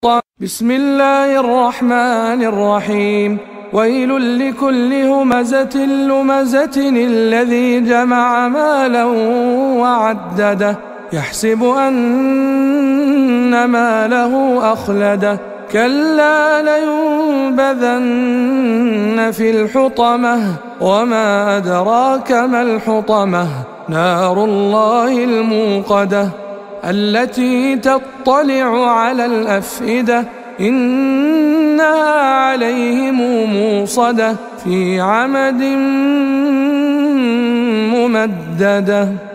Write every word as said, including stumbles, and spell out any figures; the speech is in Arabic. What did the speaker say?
بسم الله الرحمن الرحيم. ويل لكل همزة لمزة الذي جمع مالا وعدده يحسب أن ماله أخلده كلا لينبذن في الحطمة وما أدراك ما الحطمة نار الله الموقدة التي تطلع على الأفئدة إنها عليهم موصدة في عمد ممددة.